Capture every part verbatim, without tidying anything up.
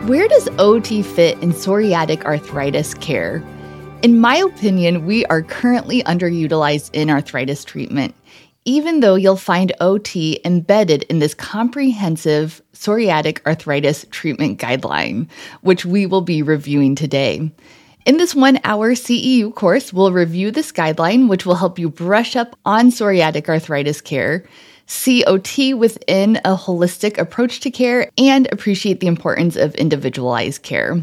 Where does O T fit in psoriatic arthritis care? In my opinion, we are currently underutilized in arthritis treatment, even though you'll find O T embedded in this comprehensive psoriatic arthritis treatment guideline, which we will be reviewing today. In this one-hour C E U course, we'll review this guideline, which will help you brush up on psoriatic arthritis care, see O T within a holistic approach to care, and appreciate the importance of individualized care.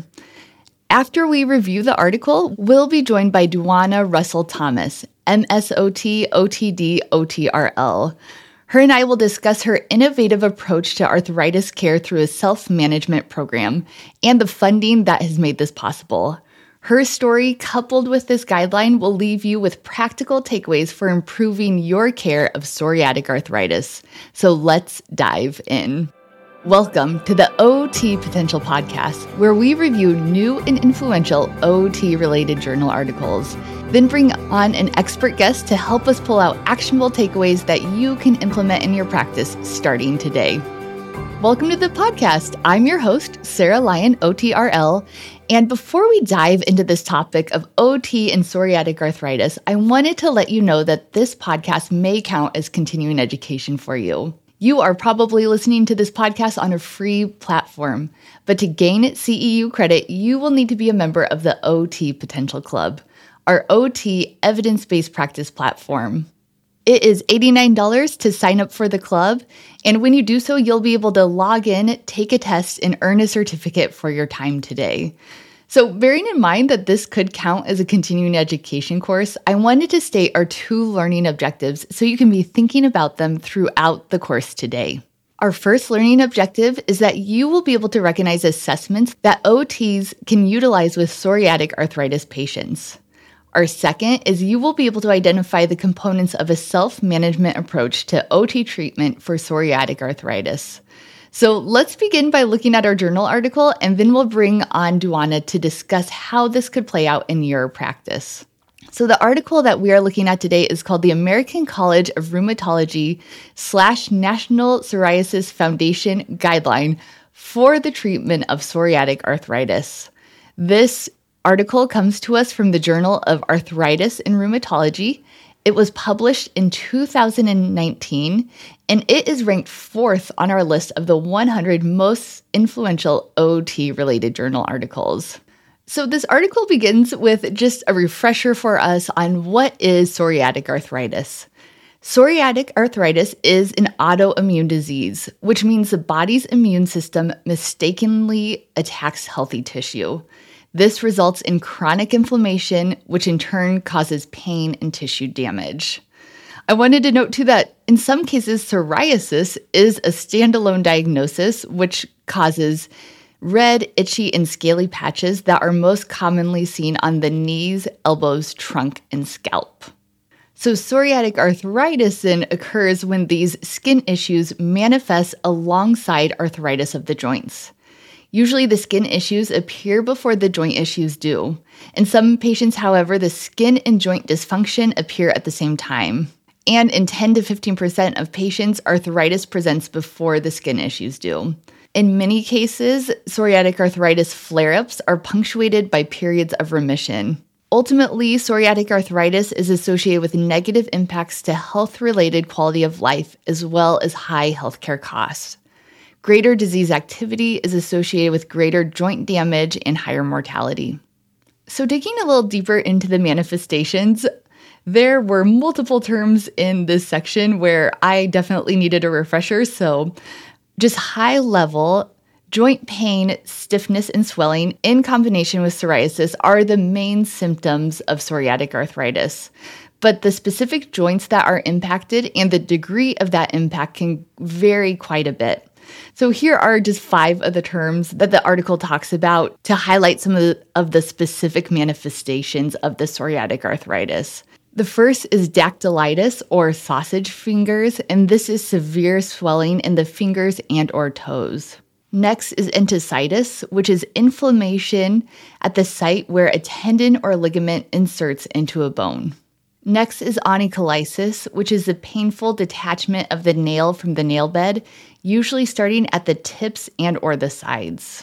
After we review the article, we'll be joined by Duana Russell-Thomas, M S O T, O T D, O T R L. Her and I will discuss her innovative approach to arthritis care through a self-management program and the funding that has made this possible. Her story, coupled with this guideline, will leave you with practical takeaways for improving your care of psoriatic arthritis. So let's dive in. Welcome to the O T Potential Podcast, where we review new and influential O T-related journal articles, then bring on an expert guest to help us pull out actionable takeaways that you can implement in your practice starting today. Welcome to the podcast. I'm your host, Sarah Lyon, O T R L. And before we dive into this topic of O T and psoriatic arthritis, I wanted to let you know that this podcast may count as continuing education for you. You are probably listening to this podcast on a free platform, but to gain C E U credit, you will need to be a member of the O T Potential Club, our O T evidence-based practice platform. It is eighty-nine dollars to sign up for the club, and when you do so, you'll be able to log in, take a test, and earn a certificate for your time today. So bearing in mind that this could count as a continuing education course, I wanted to state our two learning objectives so you can be thinking about them throughout the course today. Our first learning objective is that you will be able to recognize assessments that O Ts can utilize with psoriatic arthritis patients. Our second is you will be able to identify the components of a self-management approach to O T treatment for psoriatic arthritis. So let's begin by looking at our journal article, and then we'll bring on Duana to discuss how this could play out in your practice. So the article that we are looking at today is called the American College of Rheumatology slash National Psoriasis Foundation Guideline for the Treatment of Psoriatic Arthritis. This article comes to us from the Journal of Arthritis and Rheumatology. It was published in two thousand nineteen, and it is ranked fourth on our list of the one hundred most influential O T-related journal articles. So this article begins with just a refresher for us on what is psoriatic arthritis. Psoriatic arthritis is an autoimmune disease, which means the body's immune system mistakenly attacks healthy tissue. This results in chronic inflammation, which in turn causes pain and tissue damage. I wanted to note too that in some cases, psoriasis is a standalone diagnosis, which causes red, itchy, and scaly patches that are most commonly seen on the knees, elbows, trunk, and scalp. So psoriatic arthritis then occurs when these skin issues manifest alongside arthritis of the joints. Usually the skin issues appear before the joint issues do. In some patients, however, the skin and joint dysfunction appear at the same time. And in ten to fifteen percent of patients, arthritis presents before the skin issues do. In many cases, psoriatic arthritis flare-ups are punctuated by periods of remission. Ultimately, psoriatic arthritis is associated with negative impacts to health-related quality of life as well as high healthcare costs. Greater disease activity is associated with greater joint damage and higher mortality. So digging a little deeper into the manifestations, there were multiple terms in this section where I definitely needed a refresher. So just high level joint pain, stiffness, and swelling in combination with psoriasis are the main symptoms of psoriatic arthritis. But the specific joints that are impacted and the degree of that impact can vary quite a bit. So here are just five of the terms that the article talks about to highlight some of the, of the specific manifestations of the psoriatic arthritis. The first is dactylitis or sausage fingers, and this is severe swelling in the fingers and or toes. Next is enthesitis, which is inflammation at the site where a tendon or ligament inserts into a bone. Next is onycholysis, which is the painful detachment of the nail from the nail bed, usually starting at the tips and or the sides.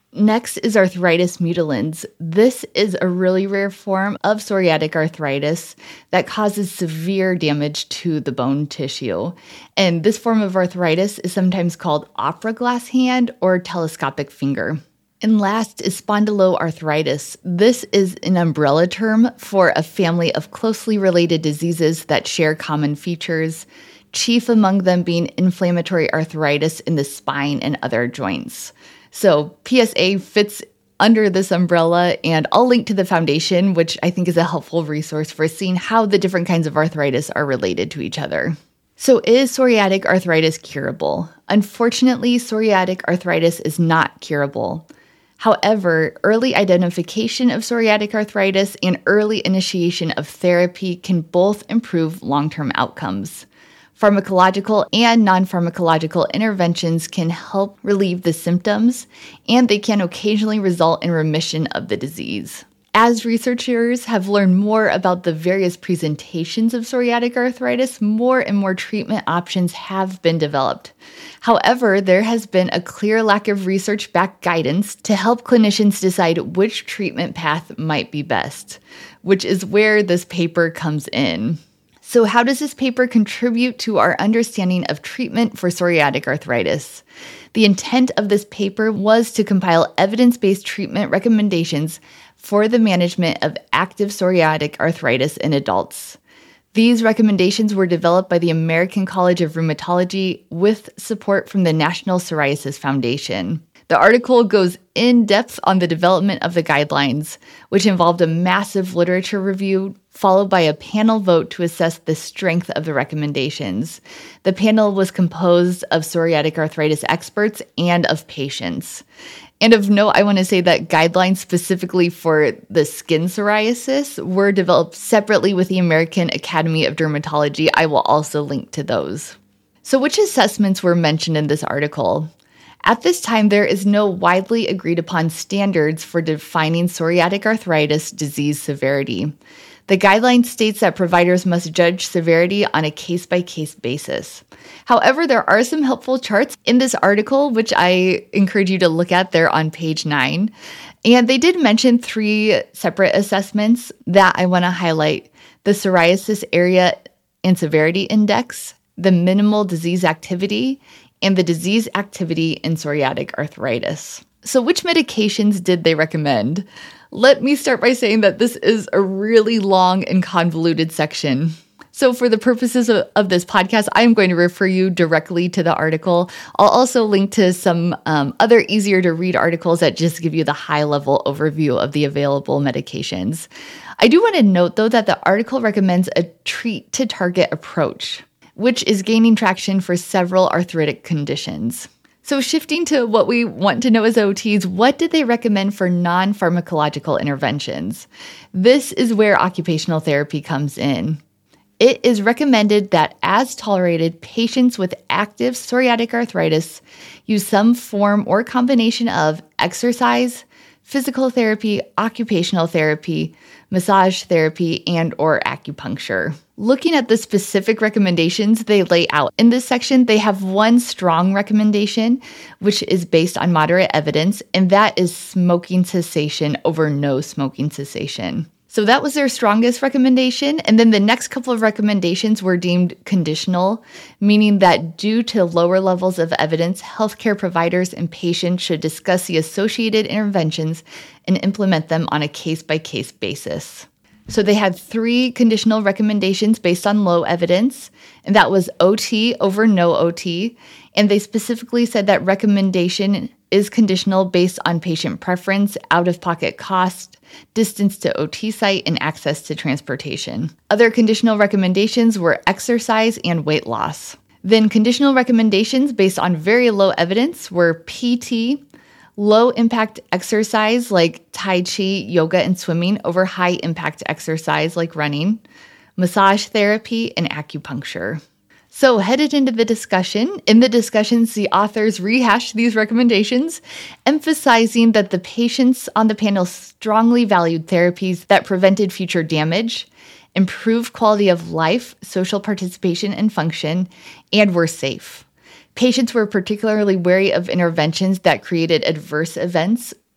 Next is arthritis mutilans. This is a really rare form of psoriatic arthritis that causes severe damage to the bone tissue. And this form of arthritis is sometimes called opera glass hand or telescopic finger. And last is spondyloarthritis. This is an umbrella term for a family of closely related diseases that share common features, chief among them being inflammatory arthritis in the spine and other joints. So P S A fits under this umbrella, and I'll link to the foundation, which I think is a helpful resource for seeing how the different kinds of arthritis are related to each other. So is psoriatic arthritis curable? Unfortunately, psoriatic arthritis is not curable. However, early identification of psoriatic arthritis and early initiation of therapy can both improve long-term outcomes. Pharmacological and non-pharmacological interventions can help relieve the symptoms, and they can occasionally result in remission of the disease. As researchers have learned more about the various presentations of psoriatic arthritis, more and more treatment options have been developed. However, there has been a clear lack of research-backed guidance to help clinicians decide which treatment path might be best, which is where this paper comes in. So how does this paper contribute to our understanding of treatment for psoriatic arthritis? The intent of this paper was to compile evidence-based treatment recommendations for the management of active psoriatic arthritis in adults. These recommendations were developed by the American College of Rheumatology with support from the National Psoriasis Foundation. The article goes in depth on the development of the guidelines, which involved a massive literature review followed by a panel vote to assess the strength of the recommendations. The panel was composed of psoriatic arthritis experts and of patients. And of note, I want to say that guidelines specifically for the skin psoriasis were developed separately with the American Academy of Dermatology. I will also link to those. So which assessments were mentioned in this article? At this time, there is no widely agreed upon standards for defining psoriatic arthritis disease severity. The guideline states that providers must judge severity on a case-by-case basis. However, there are some helpful charts in this article, which I encourage you to look at there on page nine. And they did mention three separate assessments that I want to highlight: the Psoriasis Area and Severity Index, the Minimal Disease Activity, and the Disease Activity in Psoriatic Arthritis. So which medications did they recommend? Let me start by saying that this is a really long and convoluted section. So for the purposes of, of this podcast, I am going to refer you directly to the article. I'll also link to some um, other easier to read articles that just give you the high level overview of the available medications. I do want to note though that the article recommends a treat to target approach, which is gaining traction for several arthritic conditions. So shifting to what we want to know as O Ts, what did they recommend for non-pharmacological interventions? This is where occupational therapy comes in. It is recommended that, as tolerated, patients with active psoriatic arthritis use some form or combination of exercise, physical therapy, occupational therapy, massage therapy, and or acupuncture. Looking at the specific recommendations they lay out in this section, they have one strong recommendation, which is based on moderate evidence, and that is smoking cessation over no smoking cessation. So that was their strongest recommendation. And then the next couple of recommendations were deemed conditional, meaning that due to lower levels of evidence, healthcare providers and patients should discuss the associated interventions and implement them on a case-by-case basis. So they had three conditional recommendations based on low evidence, and that was O T over no O T. And they specifically said that recommendation is conditional based on patient preference, out-of-pocket cost, distance to O T site, and access to transportation. Other conditional recommendations were exercise and weight loss. Then conditional recommendations based on very low evidence were P T, low-impact exercise like Tai Chi, yoga, and swimming over high-impact exercise like running, massage therapy, and acupuncture. So headed into the discussion, in the discussions, the authors rehashed these recommendations, emphasizing that the patients on the panel strongly valued therapies that prevented future damage, improved quality of life, social participation and function, and were safe. Patients were particularly wary of interventions that created adverse events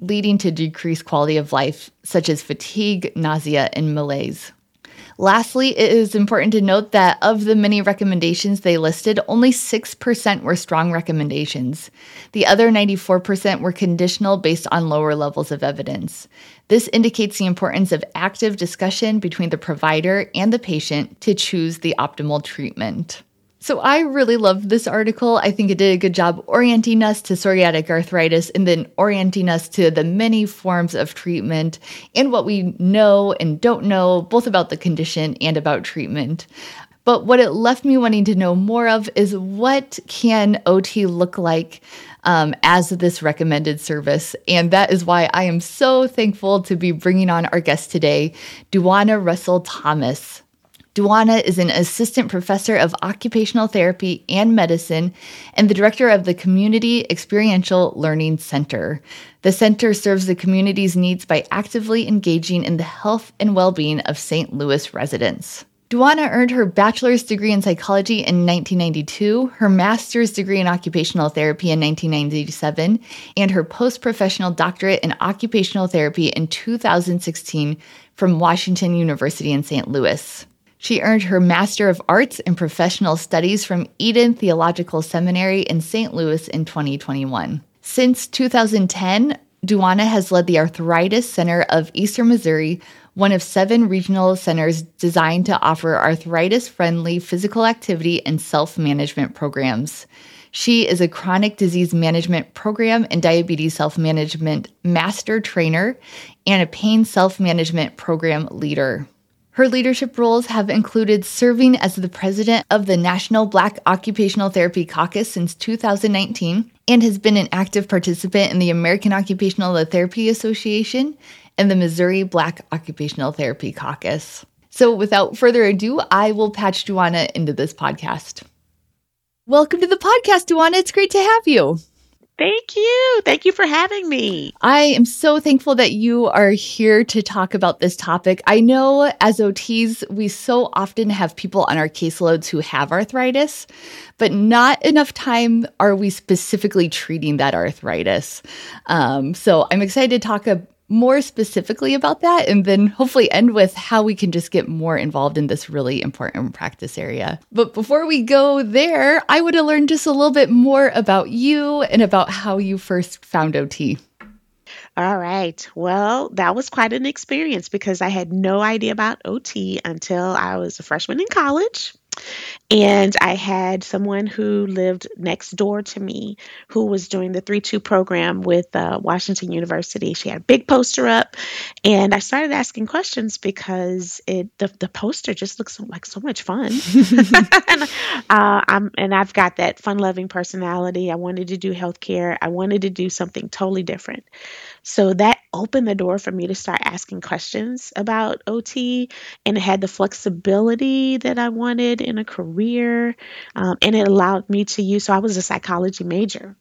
leading to decreased quality of life, such as fatigue, nausea, and malaise. Lastly, it is important to note that of the many recommendations they listed, only six percent were strong recommendations. The other ninety-four percent were conditional based on lower levels of evidence. This indicates the importance of active discussion between the provider and the patient to choose the optimal treatment. So I really love this article. I think it did a good job orienting us to psoriatic arthritis and then orienting us to the many forms of treatment and what we know and don't know, both about the condition and about treatment. But what it left me wanting to know more of is what can O T look like um, as this recommended service? And that is why I am so thankful to be bringing on our guest today, Duana Russell Thomas. Duana is an assistant professor of occupational therapy and medicine and the director of the Community Experiential Learning Center. The center serves the community's needs by actively engaging in the health and well-being of Saint Louis residents. Duana earned her bachelor's degree in psychology in nineteen ninety-two, her master's degree in occupational therapy in nineteen ninety-seven, and her post-professional doctorate in occupational therapy in two thousand sixteen from Washington University in Saint Louis. She earned her Master of Arts in Professional Studies from Eden Theological Seminary in Saint Louis in twenty twenty-one. Since two thousand ten, Duana has led the Arthritis Center of Eastern Missouri, one of seven regional centers designed to offer arthritis-friendly physical activity and self-management programs. She is a chronic disease management program and diabetes self-management master trainer and a pain self-management program leader. Her leadership roles have included serving as the president of the National Black Occupational Therapy Caucus since two thousand nineteen and has been an active participant in the American Occupational Therapy Association and the Missouri Black Occupational Therapy Caucus. So without further ado, I will patch Duana into this podcast. Welcome to the podcast, Duana. It's great to have you. Thank you. Thank you for having me. I am so thankful that you are here to talk about this topic. I know as O Ts, we so often have people on our caseloads who have arthritis, but not enough time are we specifically treating that arthritis. Um, so I'm excited to talk a more specifically about that, and then hopefully end with how we can just get more involved in this really important practice area. But before we go there, I would have learned just a little bit more about you and about how you first found O T. All right. Well, that was quite an experience because I had no idea about O T until I was a freshman in college. And I had someone who lived next door to me who was doing the three two program with uh, Washington University. She had a big poster up, and I started asking questions because it the, the poster just looks so, like so much fun. and, uh, I'm, and I've got that fun-loving personality. I wanted to do healthcare. I wanted to do something totally different. So that opened the door for me to start asking questions about O T, and it had the flexibility that I wanted in a career, um, and it allowed me to use, so I was a psychology major,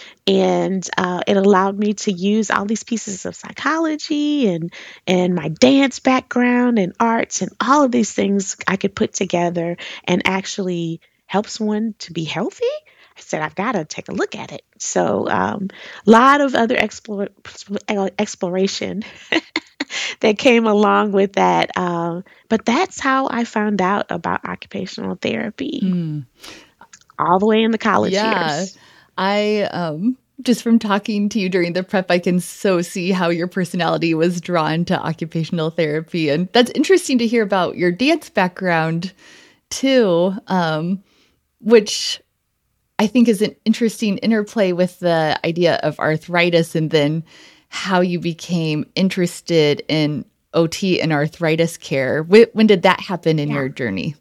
and uh, it allowed me to use all these pieces of psychology and, and my dance background and arts and all of these things I could put together and actually help someone to be healthy. I said, I've got to take a look at it. So a um, lot of other explore, exploration that came along with that. Um, but that's how I found out about occupational therapy mm. all the way in the college yeah. years. I, um, just from talking to you during the prep, I can so see how your personality was drawn to occupational therapy. And that's interesting to hear about your dance background too, um, which I think is an interesting interplay with the idea of arthritis and then how you became interested in O T and arthritis care. When did that happen in yeah. your journey?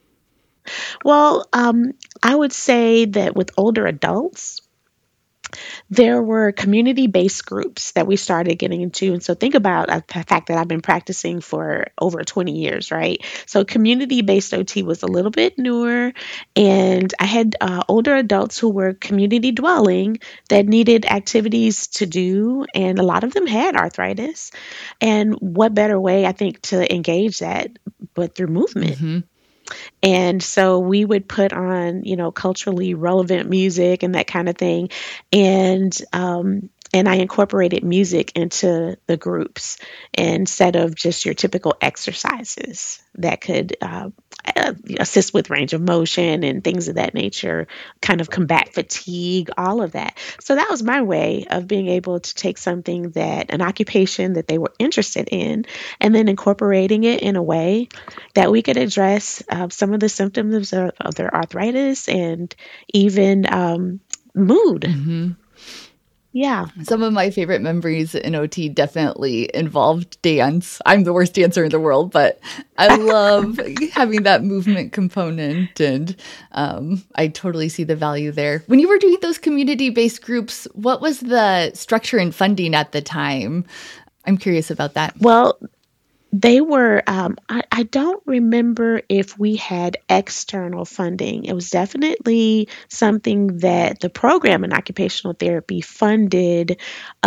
Well, um, I would say that with older adults, there were community-based groups that we started getting into. And so think about uh, the fact that I've been practicing for over twenty years, right? So community-based O T was a little bit newer. And I had uh, older adults who were community dwelling that needed activities to do. And a lot of them had arthritis. And what better way, I think, to engage that but through movement. Mm-hmm. And so we would put on, you know, culturally relevant music and that kind of thing. And um, and I incorporated music into the groups instead of just your typical exercises that could uh, uh, assist with range of motion and things of that nature, kind of combat fatigue, all of that. So that was my way of being able to take something that an occupation that they were interested in, and then incorporating it in a way that we could address uh, some of the symptoms of, of their arthritis and even um, mood. Mm-hmm. Yeah. Some of my favorite memories in O T definitely involved dance. I'm the worst dancer in the world, but I love having that movement component, and um, I totally see the value there. When you were doing those community-based groups, what was the structure and funding at the time? I'm curious about that. Well, they were, um, I, I don't remember if we had external funding. It was definitely something that the program in occupational therapy funded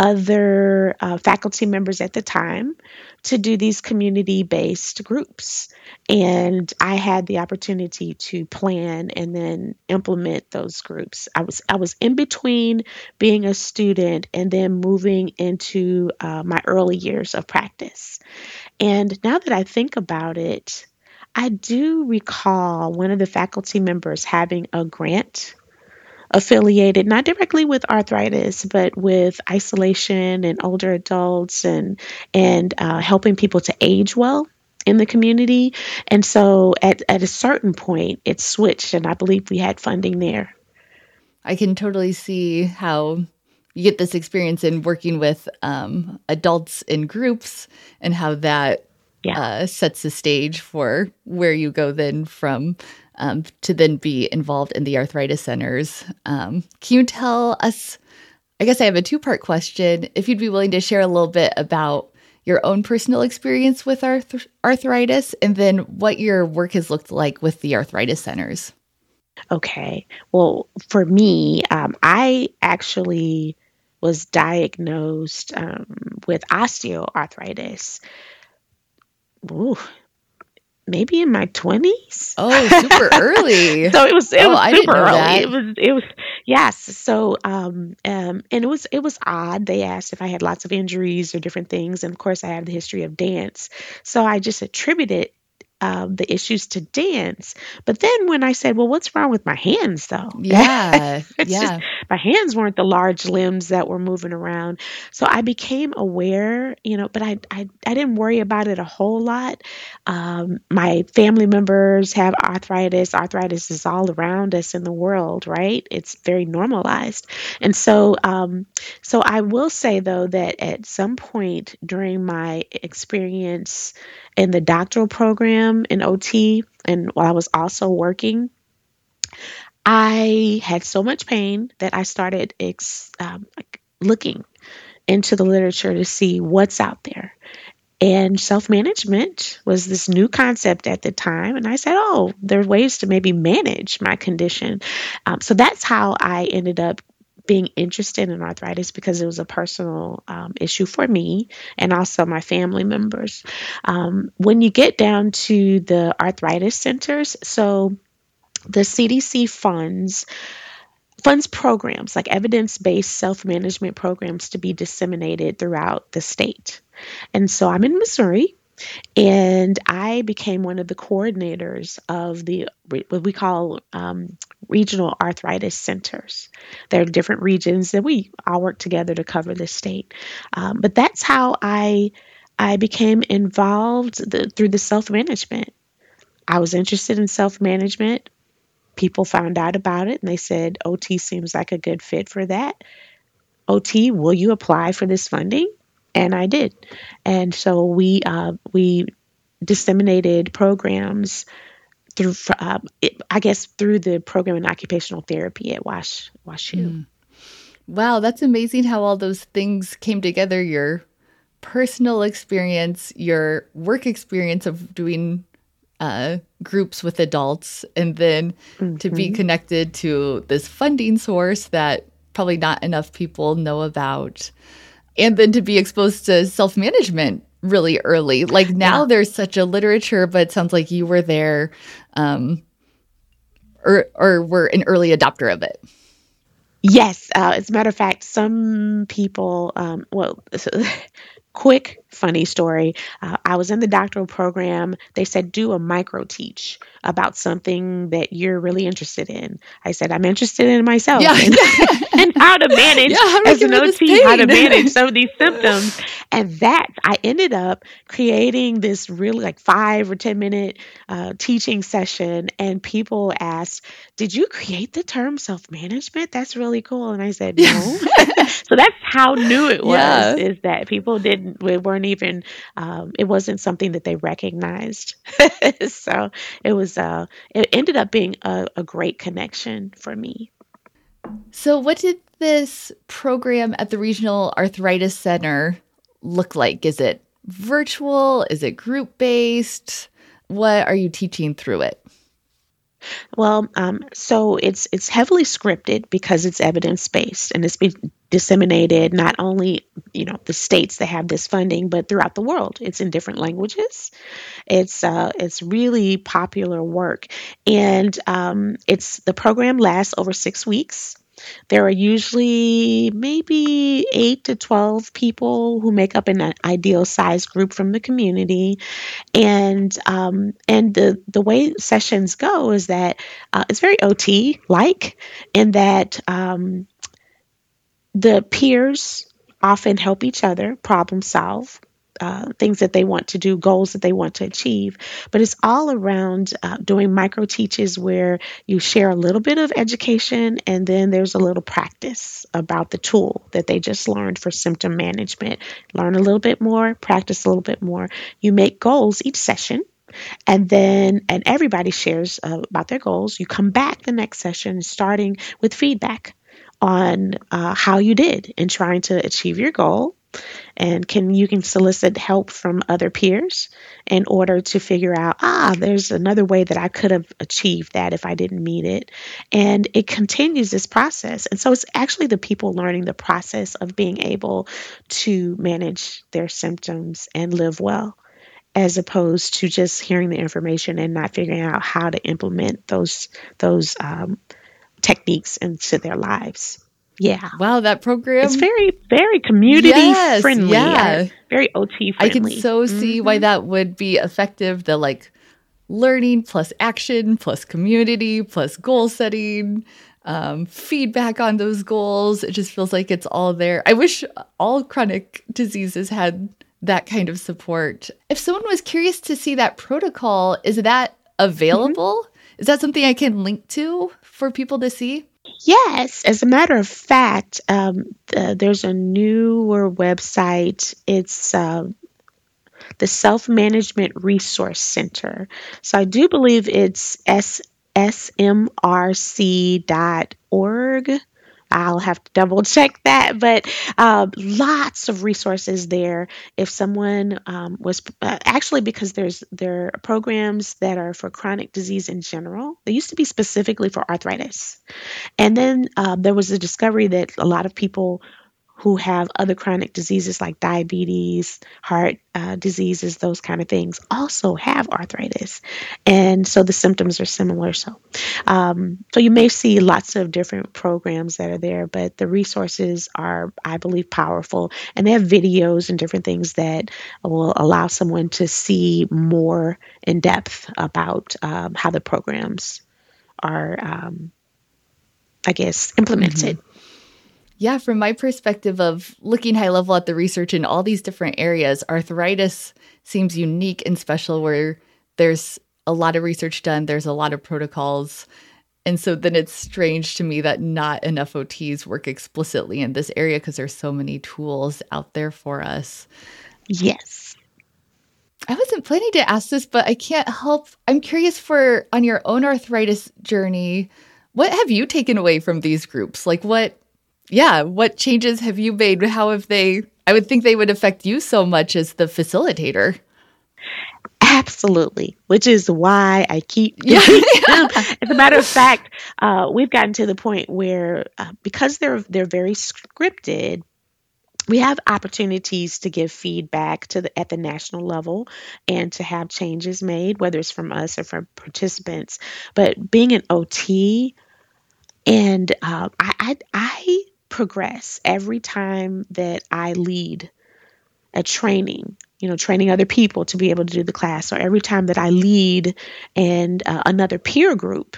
other uh, faculty members at the time to do these community-based groups. And I had the opportunity to plan and then implement those groups. I was I was in between being a student and then moving into uh, my early years of practice. And now that I think about it, I do recall one of the faculty members having a grant affiliated not directly with arthritis, but with isolation and older adults and and uh, helping people to age well in the community. And so at, at a certain point, it switched, and I believe we had funding there. I can totally see how you get this experience in working with um, adults in groups, and how that yeah. uh, sets the stage for where you go then from um, to then be involved in the arthritis centers. Um, can you tell us, I guess I have a two-part question, if you'd be willing to share a little bit about your own personal experience with arth- arthritis, and then what your work has looked like with the arthritis centers. Okay. Well, for me, um, I actually was diagnosed um, with osteoarthritis. Ooh, maybe in my twenties. Oh, super early. So it was it oh, was I super didn't know early. that. It was it was yes. So um um and it was it was odd. They asked if I had lots of injuries or different things, and of course I have the history of dance. So I just attributed Um, the issues to dance. But then when I said, well, what's wrong with my hands though? Yeah. it's yeah. just, my hands weren't the large limbs that were moving around. So I became aware, you know, but I, I, I didn't worry about it a whole lot. Um, my family members have arthritis. Arthritis is all around us in the world, right? It's very normalized. And so, um, so I will say though, that at some point during my experience in the doctoral program in O T, and while I was also working, I had so much pain that I started ex- um, looking into the literature to see what's out there. And self-management was this new concept at the time. And I said, oh, there are ways to maybe manage my condition. Um, so that's how I ended up being interested in arthritis, because it was a personal um, issue for me and also my family members. Um, when you get down to the arthritis centers, so the C D C funds funds programs like evidence-based self-management programs to be disseminated throughout the state. And so I'm in Missouri, and I became one of the coordinators of the what we call um, regional arthritis centers. There are different regions that we all work together to cover the state. Um, but that's how I I became involved the, through the self-management. I was interested in self-management. People found out about it, and they said, O T seems like a good fit for that. O T, will you apply for this funding? And I did. And so we uh, we disseminated programs through, uh, it, I guess, through the program in occupational therapy at Wash WashU. Mm. Wow, that's amazing how all those things came together. Your personal experience, your work experience of doing uh, groups with adults, and then mm-hmm. to be connected to this funding source that probably not enough people know about. And then to be exposed to self-management really early. Like now yeah. there's such a literature, but it sounds like you were there um, or, or were an early adopter of it. Yes, uh, as a matter of fact, some people, um, well, quick funny story. Uh, I was in the doctoral program. They said do a micro teach about something that you're really interested in. I said I'm interested in Yeah, myself and yeah. and how to Yeah, manage how do I as get an rid of this O T, how to manage pain? some of these symptoms. And that I ended up creating this really like five or ten minute uh, teaching session, and people asked, "Did you create the term self management? That's really cool." And I said, Yeah. "No." So that's how new it was, Yeah. is that people didn't, we weren't even, um, it wasn't something that they recognized. So it was, uh, it ended up being a, a great connection for me. So, what did this program at the Regional Arthritis Center look like? Is it virtual? Is it group based? What are you teaching through it? Well, um, so it's it's heavily scripted because it's evidence based, and it's been disseminated not only, you know, the states that have this funding, but throughout the world. It's in different languages. It's uh, it's really popular work, and um, it's the program lasts over six weeks. There are usually maybe eight to twelve people who make up an ideal size group from the community, and um, and the the way sessions go is that uh, it's very O T like, in that um, the peers often help each other problem solve uh, things that they want to do, goals that they want to achieve. But it's all around uh, doing micro teaches where you share a little bit of education, and then there's a little practice about the tool that they just learned for symptom management. Learn a little bit more, practice a little bit more. You make goals each session, and then and everybody shares uh, about their goals. You come back the next session starting with feedback on uh, how you did in trying to achieve your goal, and can you can solicit help from other peers in order to figure out, ah, there's another way that I could have achieved that if I didn't meet it. And it continues this process, and so it's actually the people learning the process of being able to manage their symptoms and live well, as opposed to just hearing the information and not figuring out how to implement those those um, techniques into their lives. Yeah. Wow, that It's program. very, very community Yes, friendly, uh, yeah. very O T I can friendly. so see why Hmm. that would be effective. The like learning plus action plus community plus goal setting, um, feedback on those goals. It just feels like it's all there. I wish all chronic diseases had that kind of support. If someone was curious to see that protocol, is that Hmm. available? Is that something I can link to for people to see? Yes, as a matter of fact, um, th- there's a newer website. It's uh, the Self Management Resource Center. So I do believe it's s s m r c dot org. I'll have to double check that, but uh, lots of resources there. If someone um, was uh, actually, because there's there are programs that are for chronic disease in general. They used to be specifically for arthritis, and then uh, there was a discovery that a lot of people who have other chronic diseases like diabetes, heart uh, diseases, those kind of things, also have arthritis. And so the symptoms are similar. So, um, so you may see lots of different programs that are there, but the resources are, I believe, powerful. And they have videos and different things that will allow someone to see more in depth about um, how the programs are, um, I guess, Mm-hmm. implemented. Yeah, from my perspective of looking high level at the research in all these different areas, arthritis seems unique and special where there's a lot of research done, there's a lot of protocols. And so then it's strange to me that not enough O Ts work explicitly in this area because there's so many tools out there for us. Yes. I wasn't planning to ask this, but I can't help. I'm curious for on your own arthritis journey, what have you taken away from these groups? Like what Yeah, what changes have you made? How have they? I would think they would affect you so much as the facilitator. Absolutely, which is why I keep Yeah, doing them. yeah. As a matter of fact, uh, we've gotten to the point where uh, because they're they're very scripted, we have opportunities to give feedback to the at the national level and to have changes made, whether it's from us or from participants. But being an O T And uh, I, I, I progress every time that I lead a training, you know, training other people to be able to do the class, or every time that I lead and uh, another peer group,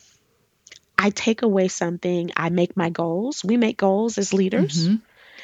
I take away something. I make my goals. We make goals as leaders. Mm-hmm.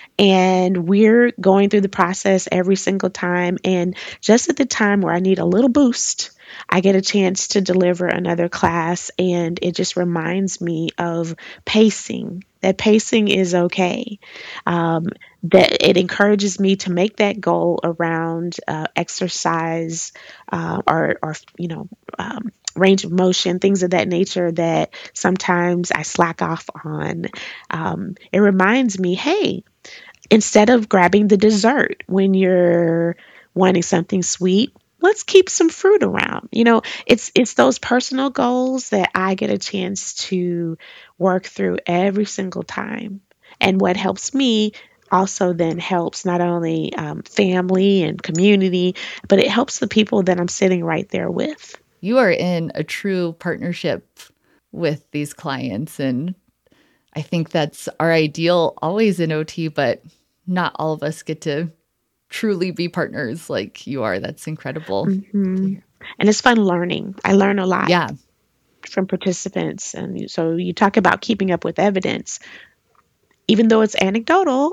And we're going through the process every single time. And just at the time where I need a little boost, I get a chance to deliver another class. And it just reminds me of pacing, that pacing is okay. Um, that it encourages me to make that goal around uh, exercise uh, or, or, you know, um, range of motion, things of that nature that sometimes I slack off on. Um, it reminds me, hey, instead of grabbing the dessert when you're wanting something sweet, let's keep some fruit around. You know, it's it's those personal goals that I get a chance to work through every single time. And what helps me also then helps not only um, family and community, but it helps the people that I'm sitting right there with. You are in a true partnership with these clients. And I think that's our ideal always in O T, but not all of us get to truly be partners like you are. That's incredible. Mm-hmm. And it's fun learning. I learn a lot Yeah. from participants. And so you talk about keeping up with evidence. Even though it's anecdotal,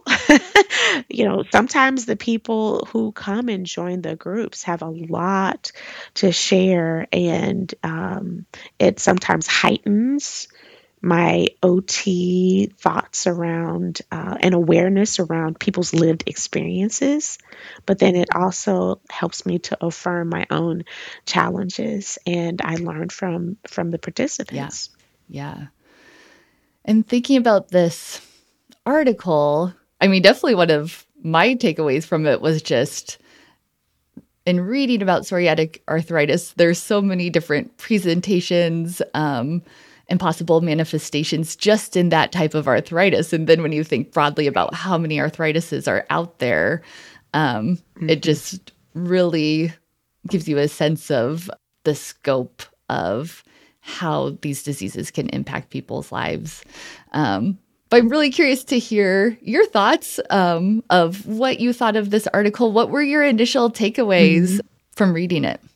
you know, sometimes the people who come and join the groups have a lot to share, and um, it sometimes heightens my O T thoughts around uh, and awareness around people's lived experiences. But then it also helps me to affirm my own challenges, and I learn from from the participants. Yeah. Yeah. And thinking about this article, I mean, definitely one of my takeaways from it was just in reading about psoriatic arthritis, there's so many different presentations um, and possible manifestations just in that type of arthritis. And then when you think broadly about how many arthritises are out there, um, mm-hmm. it just really gives you a sense of the scope of how these diseases can impact people's lives. Um, but I'm really curious to hear your thoughts um, of what you thought of this article. What were your initial takeaways mm-hmm. from reading it?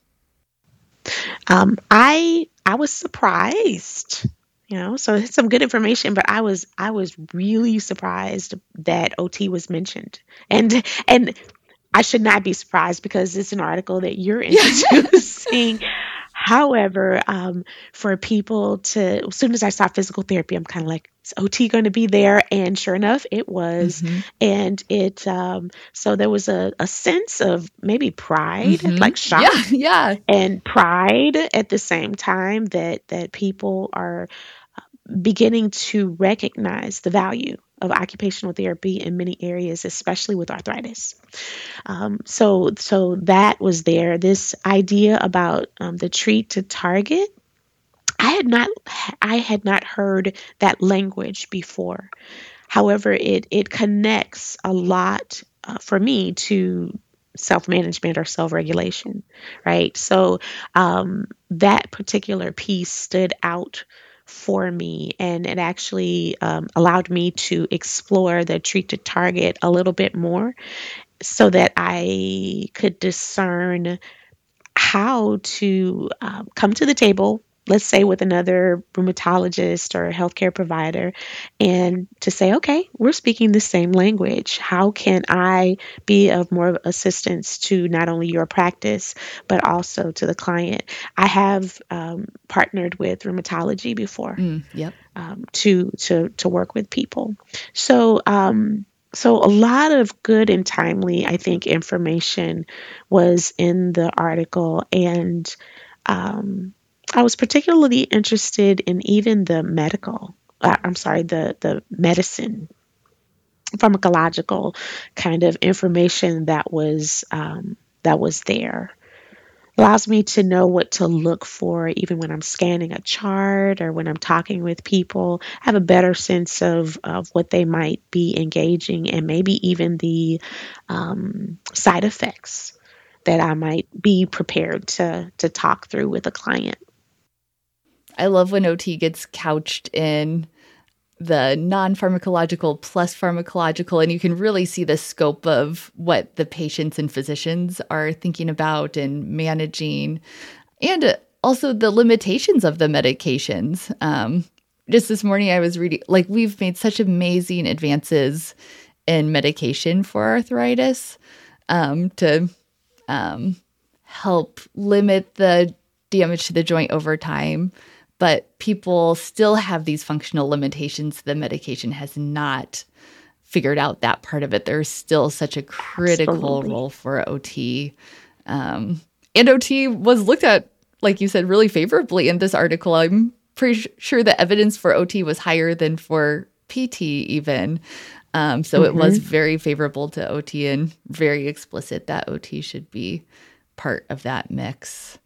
Um, I I was surprised, you know, so it's some good information, but I was I was really surprised that O T was mentioned, and and I should not be surprised because it's an article that you're introducing. However, um, for people to, as soon as I saw physical therapy, I'm kind of like, is O T going to be there? And sure enough, it was. Mm-hmm. And it, um, so there was a, a sense of maybe pride, mm-hmm. like shock, yeah, yeah, and pride at the same time that that people are beginning to recognize the value of occupational therapy in many areas, especially with arthritis. Um, so, so that was there. This idea about um, the treat to target, I had not, I had not heard that language before. However, it it connects a lot uh, for me to self-management or self-regulation, right? So um, that particular piece stood out for me, and it actually um, allowed me to explore the treat to target a little bit more so that I could discern how to uh, come to the table, let's say with another rheumatologist or healthcare provider, and to say, okay, we're speaking the same language. How can I be of more assistance to not only your practice, but also to the client? I have um, partnered with rheumatology before mm, yep. um, to, to, to work with people. So, um, So a lot of good and timely, I think, information was in the article, and um, I was particularly interested in even the medical, uh, I'm sorry, the, the medicine, pharmacological kind of information that was um, that was there. Allows me to know what to look for even when I'm scanning a chart or when I'm talking with people. I have a better sense of, of what they might be engaging, and maybe even the um, side effects that I might be prepared to to talk through with a client. I love when O T gets couched in the non-pharmacological plus pharmacological, and you can really see the scope of what the patients and physicians are thinking about and managing, and also the limitations of the medications. Um, just this morning I was reading, like, we've made such amazing advances in medication for arthritis um, to um, help limit the damage to the joint over time. But people still have these functional limitations. The medication has not figured out that part of it. There's still such a critical Absolutely. role for O T. Um, and O T was looked at, like you said, really favorably in this article. I'm pretty sure the evidence for O T was higher than for P T even. Um, so it was Mm-hmm. very favorable to O T and very explicit that O T should be part of that mix.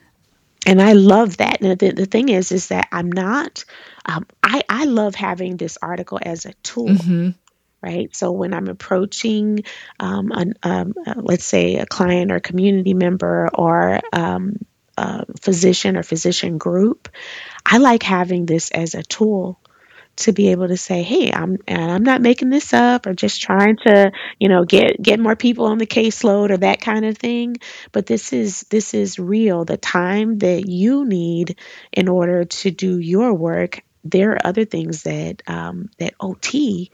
And I love that. And the, the thing is, is that I'm not, um, I, I love having this article as a tool, Mm-hmm. right? So when I'm approaching, um, an, um, uh, let's say a client or community member or um, a physician or physician group, I like having this as a tool to be able to say, hey, I'm and I'm not making this up or just trying to, you know, get get more people on the caseload or that kind of thing. But this is this is real. The time that you need in order to do your work, there are other things that um, that O T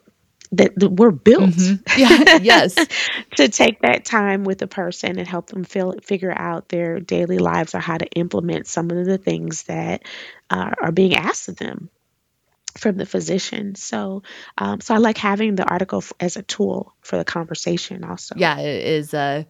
that, that were built Mm-hmm. Yeah. Yes. to take that time with a person and help them feel figure out their daily lives or how to implement some of the things that uh, are being asked of them from the physician. So, um, so I like having the article f- as a tool for the conversation also. Yeah, it is a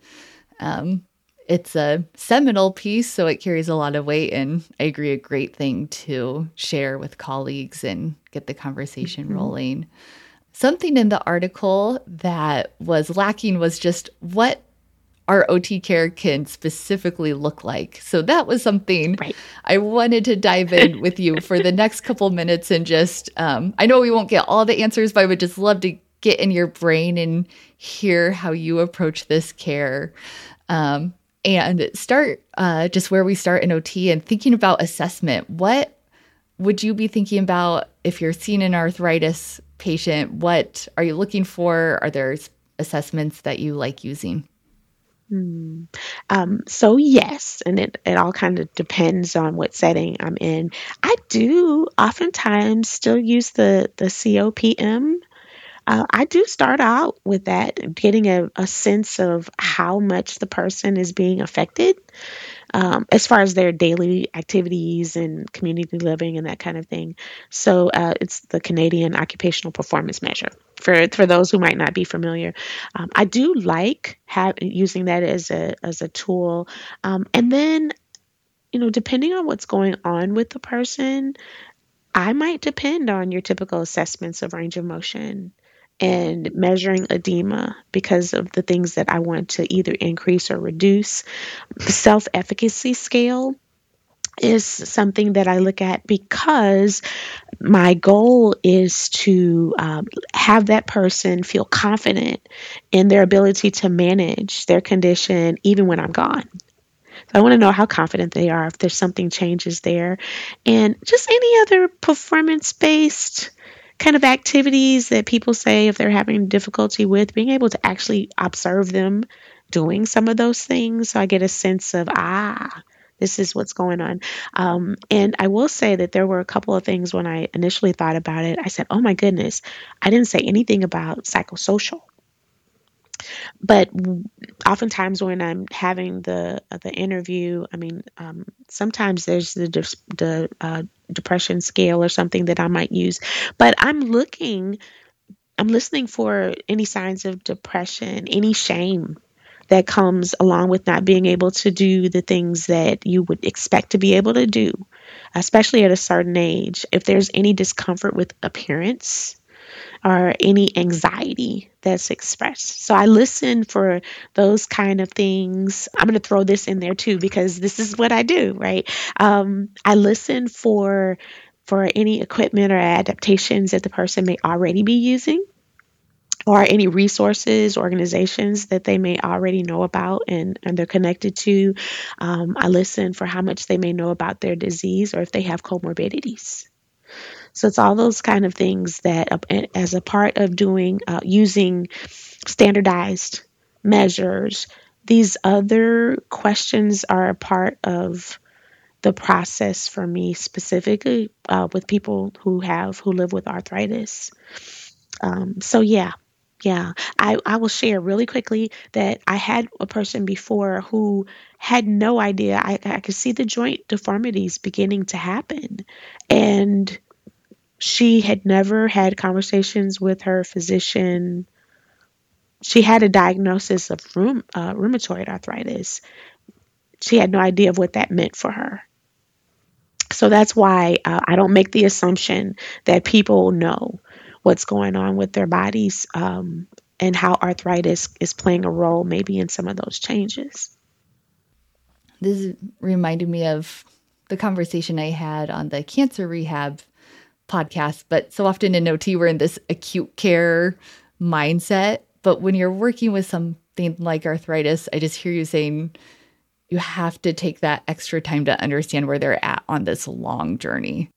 um, it's a seminal piece, so it carries a lot of weight, and I agree, a great thing to share with colleagues and get the conversation Mhm. rolling. Something in the article that was lacking was just what our O T care can specifically look like. So that was something Right. I wanted to dive in with you for the next couple minutes and just, um, I know we won't get all the answers, but I would just love to get in your brain and hear how you approach this care. Um, and start uh, just where we start in O T and thinking about assessment. What would you be thinking about if you're seeing an arthritis patient? What are you looking for? Are there assessments that you like using? Hmm. Um, so yes, and it, it all kind of depends on what setting I'm in. I do oftentimes still use the the C O P M. Uh, I do start out with that, getting a, a sense of how much the person is being affected um, as far as their daily activities and community living and that kind of thing. So uh, it's the Canadian Occupational Performance Measure. For for those who might not be familiar, um, I do like have, using that as a as a tool, um, and then you know depending on what's going on with the person, I might depend on your typical assessments of range of motion and measuring edema because of the things that I want to either increase or reduce. The self efficacy scale is something that I look at because my goal is to um, have that person feel confident in their ability to manage their condition even when I'm gone. So I want to know how confident they are, if there's something changes there, and just any other performance based kind of activities that people say if they're having difficulty with, being able to actually observe them doing some of those things. So I get a sense of, ah, this is what's going on. Um, and I will say that there were a couple of things when I initially thought about it. I said, oh my goodness, I didn't say anything about psychosocial. But oftentimes when I'm having the uh, the interview, I mean, um, sometimes there's the de- the uh, depression scale or something that I might use, but I'm looking, I'm listening for any signs of depression, any shame that comes along with not being able to do the things that you would expect to be able to do, especially at a certain age. If there's any discomfort with appearance or any anxiety that's expressed. So I listen for those kind of things. I'm going to throw this in there too because this is what I do, right? Um, I listen for for any equipment or adaptations that the person may already be using or any resources, organizations that they may already know about and, and they're connected to. Um, I listen for how much they may know about their disease or if they have comorbidities. So it's all those kind of things that, uh, a- as a part of doing, uh, using standardized measures, these other questions are a part of the process for me, specifically uh, with people who have who live with arthritis. Um, so yeah, yeah. I, I will share really quickly that I had a person before who had no idea. I, I could see the joint deformities beginning to happen. And she had never had conversations with her physician. She had a diagnosis of rheum, uh, rheumatoid arthritis. She had no idea of what that meant for her. So that's why uh, I don't make the assumption that people know what's going on with their bodies, um, and how arthritis is playing a role maybe in some of those changes. This reminded me of the conversation I had on the cancer rehab podcast. But so often in O T, we're in this acute care mindset. But when you're working with something like arthritis, I just hear you saying you have to take that extra time to understand where they're at on this long journey.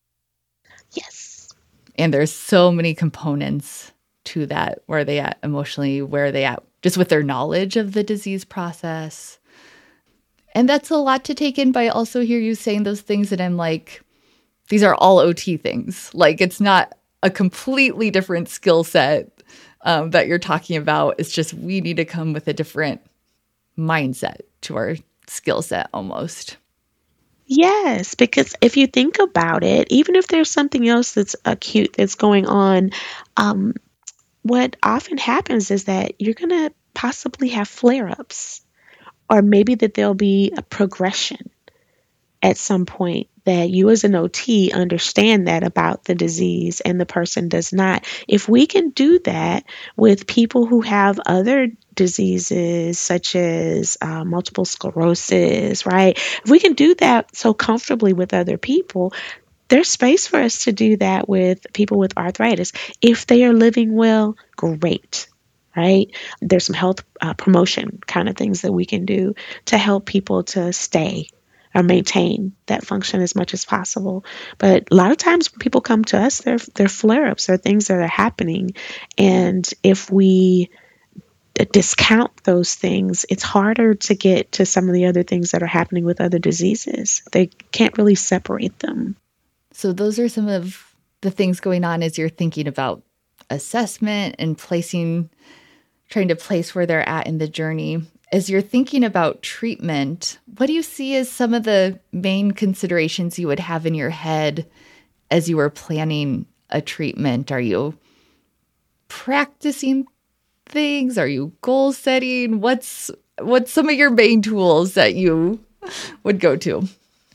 Yes. And there's so many components to that. Where are they at emotionally? Where are they at just with their knowledge of the disease process? And that's a lot to take in, but I also hear you saying those things that I'm like, these are all O T things. Like, it's not a completely different skill set um, that you're talking about. It's just we need to come with a different mindset to our skill set almost. Yes, because if you think about it, even if there's something else that's acute that's going on, um, what often happens is that you're going to possibly have flare ups, or maybe that there'll be a progression at some point that you as an O T understand that about the disease and the person does not. If we can do that with people who have other diseases such as uh, multiple sclerosis, right? If we can do that so comfortably with other people, there's space for us to do that with people with arthritis. If they are living well, great. Right? There's some health uh, promotion kind of things that we can do to help people to stay or maintain that function as much as possible. But a lot of times when people come to us, they're, they're flare-ups, they're things that are happening. And if we d- discount those things, it's harder to get to some of the other things that are happening with other diseases. They can't really separate them. So those are some of the things going on as you're thinking about assessment and placing, trying to place where they're at in the journey. As you're thinking about treatment, what do you see as some of the main considerations you would have in your head as you were planning a treatment? Are you practicing things? Are you goal setting? What's what's some of your main tools that you would go to?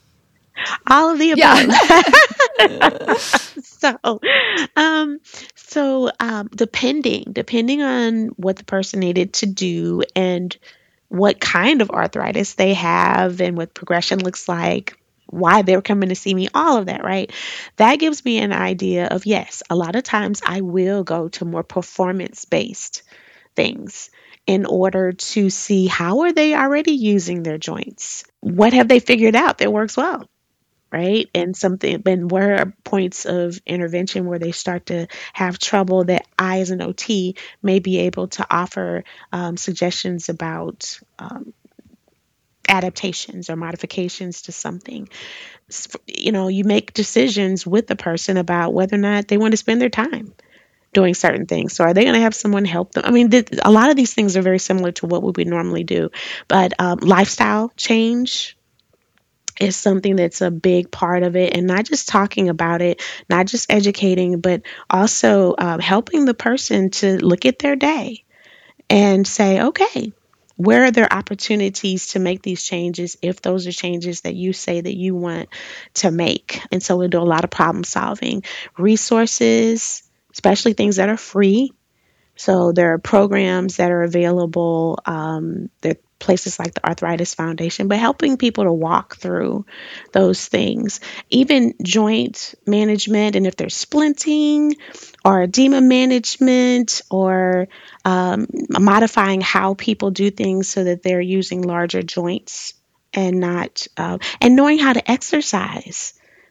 All of the above. Yeah. so, um, so um, depending depending on what the person needed to do and what kind of arthritis they have and what progression looks like, why they're coming to see me, all of that, right? That gives me an idea of, yes, a lot of times I will go to more performance-based things in order to see how are they already using their joints? What have they figured out that works well? Right? And something, and where are points of intervention where they start to have trouble that I, as an O T, may be able to offer um, suggestions about um, adaptations or modifications to something. You know, you make decisions with the person about whether or not they want to spend their time doing certain things. So are they going to have someone help them? I mean, th- a lot of these things are very similar to what we would normally do, but um, lifestyle change is something that's a big part of it, and not just talking about it, not just educating, but also um, helping the person to look at their day and say, okay, where are there opportunities to make these changes if those are changes that you say that you want to make? And so we do a lot of problem solving. Resources, especially things that are free. So there are programs that are available. Um, there are places like the Arthritis Foundation, but helping people to walk through those things. Even joint management, and if there's splinting or edema management or um, modifying how people do things so that they're using larger joints and not, uh, and knowing how to exercise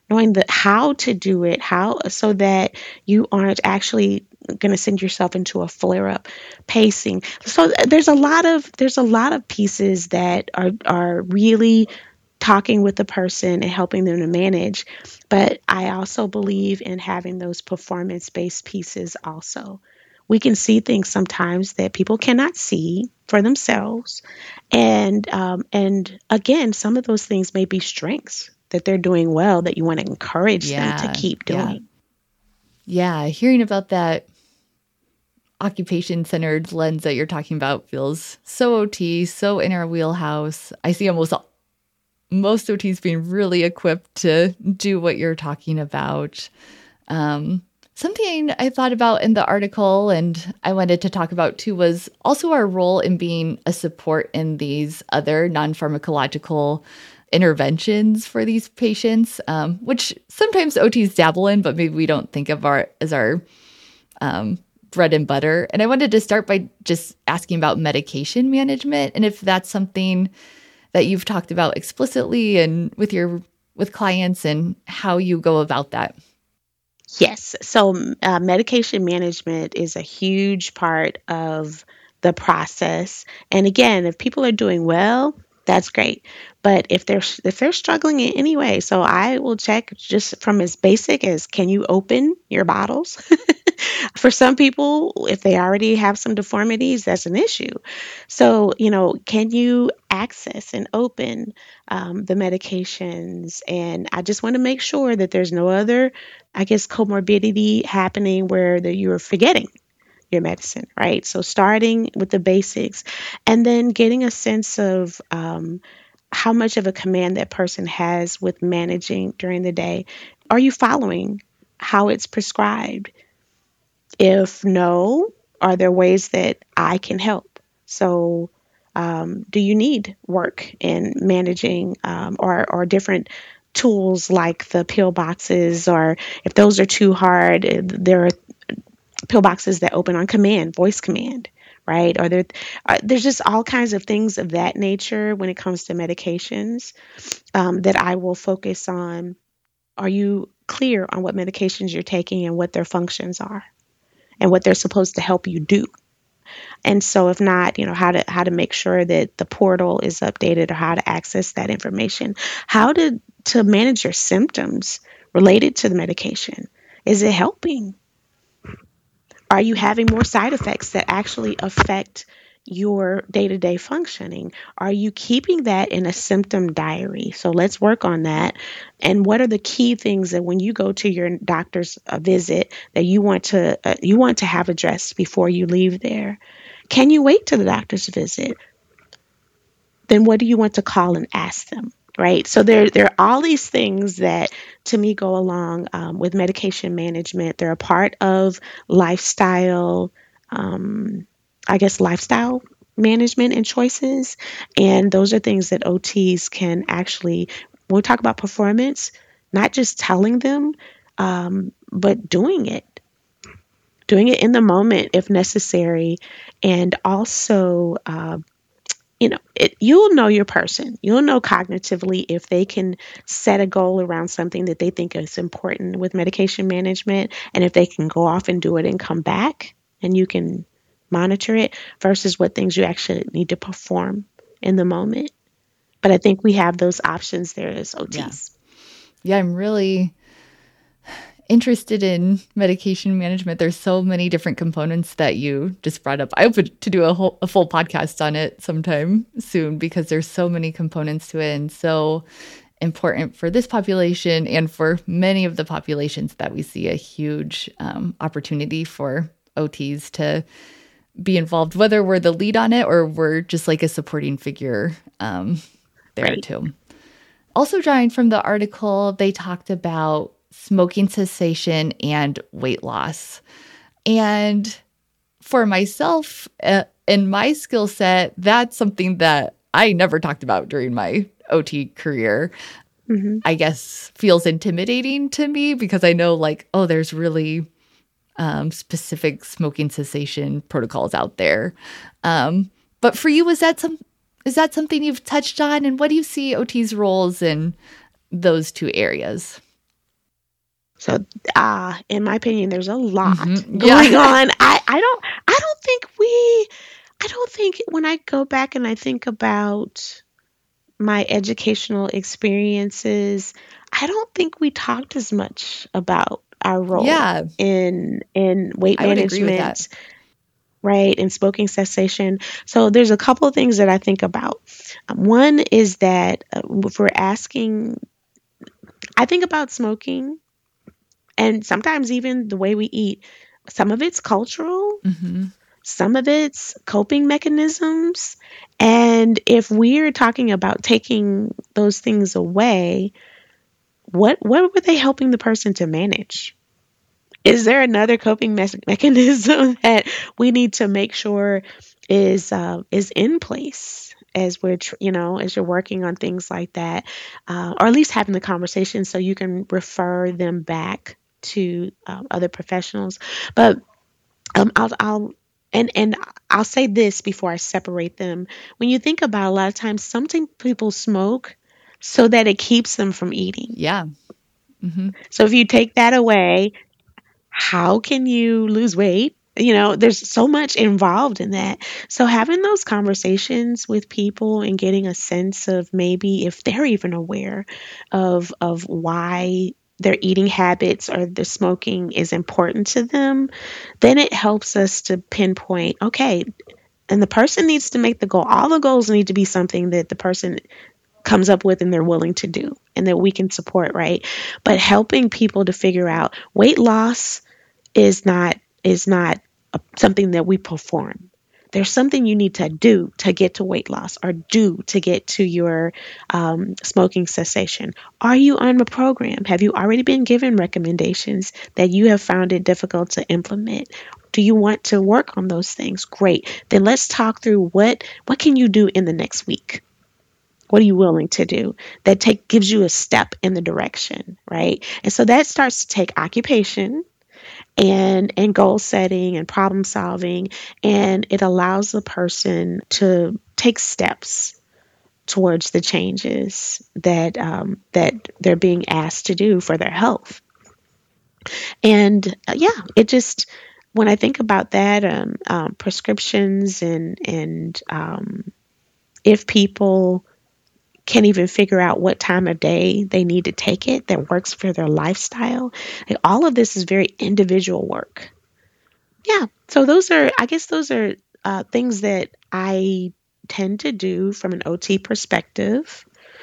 knowing the how to do it, how so that you aren't actually going to send yourself into a flare up. Pacing. So there's a lot of there's a lot of pieces that are are really talking with the person and helping them to manage. But I also believe in having those performance based pieces also. We can see things sometimes that people cannot see for themselves. And um, and again, some of those things may be strengths that they're doing well that you want to encourage them to Yeah. keep Yeah. doing. Yeah. Hearing about that occupation centered lens that you're talking about feels so O T, so in our wheelhouse. I see almost all, most O Ts being really equipped to do what you're talking about. Um, something I thought about in the article and I wanted to talk about too was also our role in being a support in these other non-pharmacological interventions for these patients, um, which sometimes O Ts dabble in, but maybe we don't think of our as our um, bread and butter. And I wanted to start by just asking about medication management and if that's something that you've talked about explicitly and with your with clients and how you go about that. Yes. So, uh, medication management is a huge part of the process. And again, if people are doing well, that's great. But if they're if they're struggling in any way, so I will check just from as basic as can you open your bottles? For some people, if they already have some deformities, that's an issue. So, you know, can you access and open um, the medications? And I just want to make sure that there's no other, I guess, comorbidity happening where that you're forgetting your medicine, right? So starting with the basics and then getting a sense of um, how much of a command that person has with managing during the day. Are you following how it's prescribed? If no, are there ways that I can help? So, um, do you need work in managing um, or, or different tools like the pill boxes? Or if those are too hard, uh, there are pill boxes that open on command, voice command, right? Or there, uh, there's just all kinds of things of that nature when it comes to medications um, that I will focus on. Are you clear on what medications you're taking and what their functions are? And what they're supposed to help you do. And so if not, you know, how to how to make sure that the portal is updated or how to access that information. How to to manage your symptoms related to the medication. Is it helping? Are you having more side effects that actually affect your day-to-day functioning? Are you keeping that in a symptom diary? So let's work on that. And what are the key things that when you go to your doctor's uh, visit that you want to uh, you want to have addressed before you leave there? Can you wait to the doctor's visit? Then what do you want to call and ask them? Right. So there, there are all these things that to me go along um, with medication management. They're a part of lifestyle, um, I guess, lifestyle management and choices. And those are things that O Ts can actually, when we talk about performance, not just telling them, um, but doing it, doing it in the moment if necessary. And also, uh, you know, it, you'll know your person. You'll know cognitively if they can set a goal around something that they think is important with medication management, and if they can go off and do it and come back, and you can monitor it versus what things you actually need to perform in the moment. But I think we have those options there as O Ts. Yeah, yeah I'm really interested in medication management. There's so many different components that you just brought up. I hope to do a whole a full podcast on it sometime soon because there's so many components to it and so important for this population and for many of the populations that we see a huge um, opportunity for O Ts to be involved, whether we're the lead on it or we're just like a supporting figure um, there Right. too. Also drawing from the article, they talked about smoking cessation and weight loss. And for myself, uh, in my skill set, that's something that I never talked about during my O T career. Mm-hmm. I guess feels intimidating to me because I know like, oh, there's really um, specific smoking cessation protocols out there. Um, but for you, is that some is that something you've touched on? And what do you see O T's roles in those two areas? So, uh, in my opinion, there's a lot Hmm. going Yeah. on. I, I don't I don't think we I don't think when I go back and I think about my educational experiences, I don't think we talked as much about our role Yeah. in in weight I would agree with that. management, right, and smoking cessation. So there's a couple of things that I think about. Um, One is that uh, if we're asking, I think about smoking and sometimes even the way we eat. Some of it's cultural, Hmm. some of it's coping mechanisms. And if we're talking about taking those things away, what what were they helping the person to manage? Is there another coping mes- mechanism that we need to make sure is uh, is in place as we're tr- you know as you're working on things like that, uh, or at least having the conversation so you can refer them back to um, other professionals. But um, I'll, I'll and and I'll say this before I separate them. When you think about it, a lot of times, something people smoke so that it keeps them from eating. Yeah. Hmm. So if you take that away, how can you lose weight? You know, there's so much involved in that. So having those conversations with people and getting a sense of maybe if they're even aware of of why their eating habits or the smoking is important to them, then it helps us to pinpoint, okay, and the person needs to make the goal. All the goals need to be something that the person comes up with and they're willing to do and that we can support, right? But helping people to figure out weight loss is not is not a, something that we perform. There's something you need to do to get to weight loss or do to get to your um, smoking cessation. Are you on a program? Have you already been given recommendations that you have found it difficult to implement? Do you want to work on those things? Great. Then let's talk through what what can you do in the next week? What are you willing to do that take gives you a step in the direction, right? And so that starts to take occupation and and goal setting and problem solving, and it allows the person to take steps towards the changes that um, that they're being asked to do for their health. And uh, yeah, it just when I think about that, um, um, prescriptions and and um, if people can't even figure out what time of day they need to take it that works for their lifestyle, like all of this is very individual work. Yeah. So those are, I guess, those are uh, things that I tend to do from an O T perspective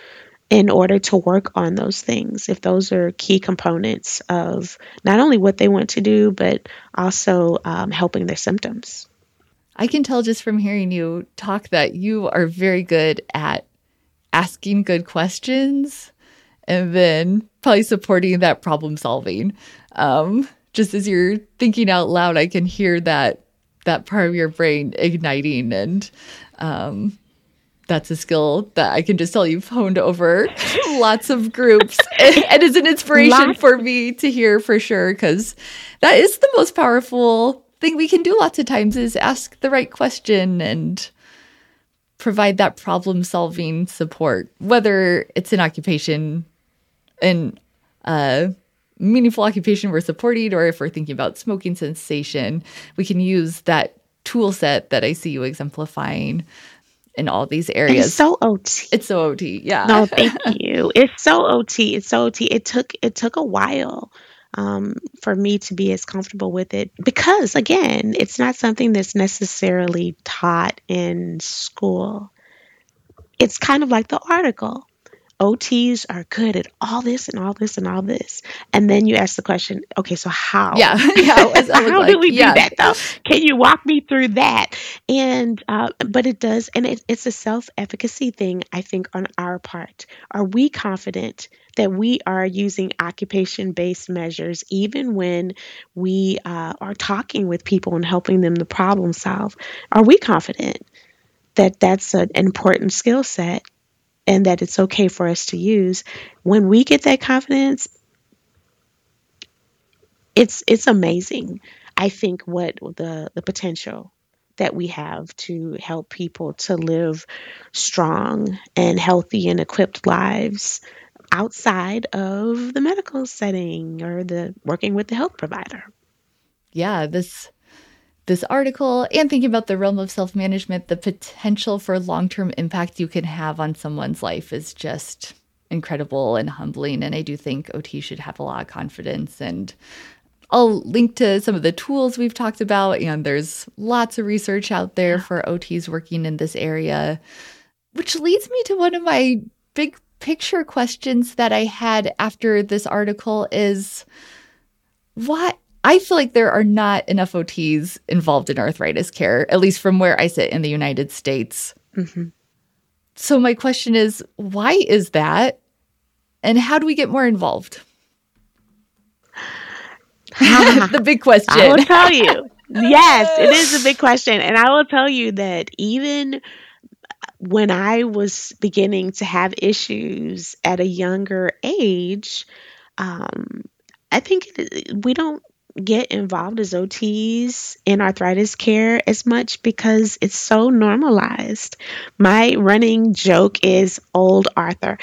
in order to work on those things. If those are key components of not only what they want to do, but also um, helping their symptoms. I can tell just from hearing you talk that you are very good at asking good questions and then probably supporting that problem solving. Um, just as you're thinking out loud, I can hear that that part of your brain igniting, and um, that's a skill that I can just tell you've honed over lots of groups, and, and is an inspiration Lots. for me to hear for sure, because that is the most powerful thing we can do lots of times is ask the right question and provide that problem solving support, whether it's an occupation and uh, meaningful occupation we're supporting, or if we're thinking about smoking cessation, we can use that tool set that I see you exemplifying in all these And it's areas. so O T. It's so O T. Yeah. No, thank you. It's so O T. It's so O T. It took it took a while um, for me to be as comfortable with it because, again, it's not something that's necessarily taught in school. It's kind of like the article. O Ts are good at all this and all this and all this. And then you ask the question, okay, so how? Yeah. Yeah. What does that look How do like? we do Yeah. that though? Can you walk me through that? And, uh, but it does, and it, it's a self efficacy thing, I think, on our part. Are we confident that we are using occupation based measures even when we uh, are talking with people and helping them to problem solve? Are we confident that that's an important skill set and that it's okay for us to use? When we get that confidence, it's it's amazing. I think what the the potential that we have to help people to live strong and healthy and equipped lives. outside of the medical setting or the working with the health provider. Yeah, this this article and thinking about the realm of self-management, the potential for long-term impact you can have on someone's life is just incredible and humbling. And I do think O T should have a lot of confidence. And I'll link to some of the tools we've talked about. And there's lots of research out there for O Ts working in this area, which leads me to one of my big picture questions that I had after this article is what I feel like there are not enough O Ts involved in arthritis care, at least from where I sit in the United States. Mm-hmm. So my question is, why is that? And how do we get more involved? The big question. I will tell you. Yes, it is a big question. And I will tell you that even when I was beginning to have issues at a younger age, um, I think it, we don't get involved as O Ts in arthritis care as much because it's so normalized. My running joke is old Arthur.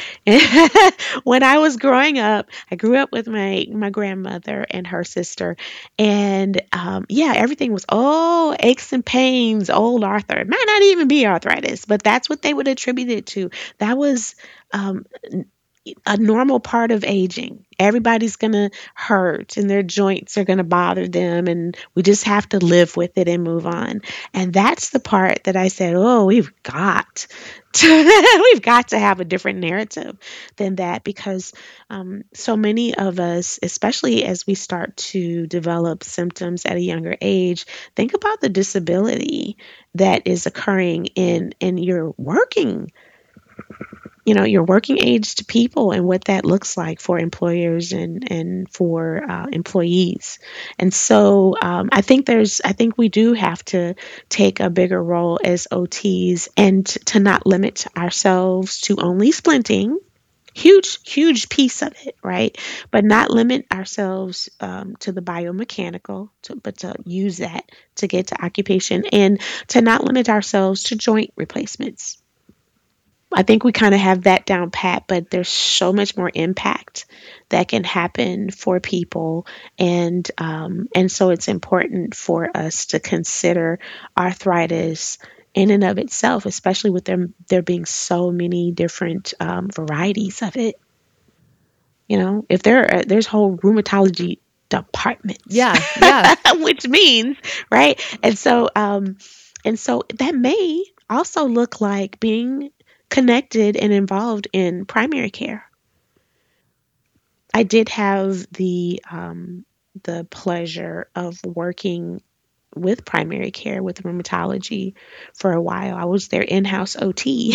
When I was growing up, I grew up with my, my grandmother and her sister. And um, yeah, everything was, oh, aches and pains, old Arthur. It might not even be arthritis, but that's what they would attribute it to. That was um, a normal part of aging. Everybody's going to hurt and their joints are going to bother them. And we just have to live with it and move on. And that's the part that I said, oh, we've got to, we've got to have a different narrative than that because um, so many of us, especially as we start to develop symptoms at a younger age, think about the disability that is occurring in, in your working you know, your working aged people and what that looks like for employers and, and for uh, employees. And so um, I think there's, I think we do have to take a bigger role as O Ts and t- to not limit ourselves to only splinting. Huge, huge piece of it, right? But not limit ourselves um, to the biomechanical, to, but to use that to get to occupation and to not limit ourselves to joint replacements. I think we kind of have that down pat, but there's so much more impact that can happen for people. And um, and so it's important for us to consider arthritis in and of itself, especially with there, there being so many different um, varieties of it. You know, if there are, there's whole rheumatology departments. Yeah, yeah. Which means, right? And so, um, and so that may also look like being connected and involved in primary care. I did have the um, the pleasure of working with primary care with rheumatology for a while. I was their in-house O T.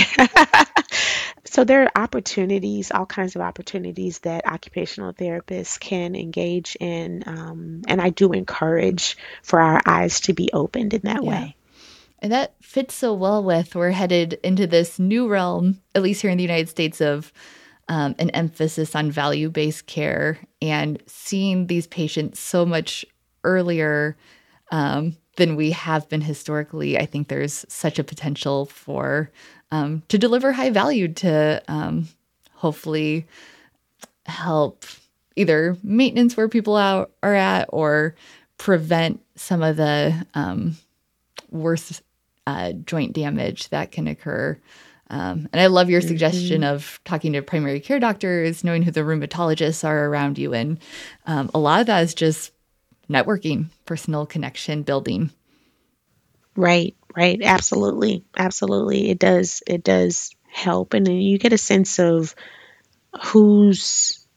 So there are opportunities, all kinds of opportunities that occupational therapists can engage in. Um, and I do encourage for our eyes to be opened in that Yeah. way. And that fits so well with we're headed into this new realm, at least here in the United States, of um, an emphasis on value-based care and seeing these patients so much earlier um, than we have been historically. I think there's such a potential for um, to deliver high value to um, hopefully help either maintenance where people are, are at or prevent some of the um, worse uh, joint damage that can occur. Um, and I love your suggestion Mm-hmm. of talking to primary care doctors, knowing who the rheumatologists are around you. And um, a lot of that is just networking, personal connection building. Right, right. Absolutely. Absolutely. It does, it does help. And then you get a sense of who's,